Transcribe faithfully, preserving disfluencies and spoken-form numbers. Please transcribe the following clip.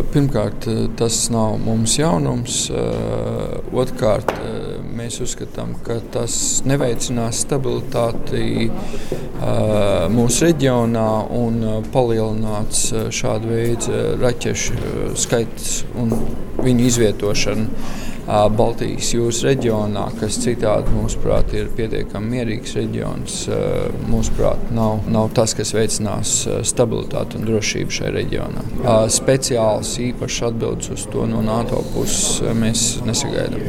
Pirmkārt, tas nav mums jaunums. Otrkārt, mēs uzskatām, ka tas neveicinās stabilitāti mūsu reģionā un palielināts šādu veidu raķešu skaits un viņu izvietošanu Baltijas jūras reģionā, kas citādi, mūsuprāt, ir pietiekami mierīgs reģions. Mūsuprāt, nav, nav tas, kas veicinās stabilitāti un drošību šajā reģionā. Speciāls īpašs atbildes uz to no NATO puses mēs nesagaidām.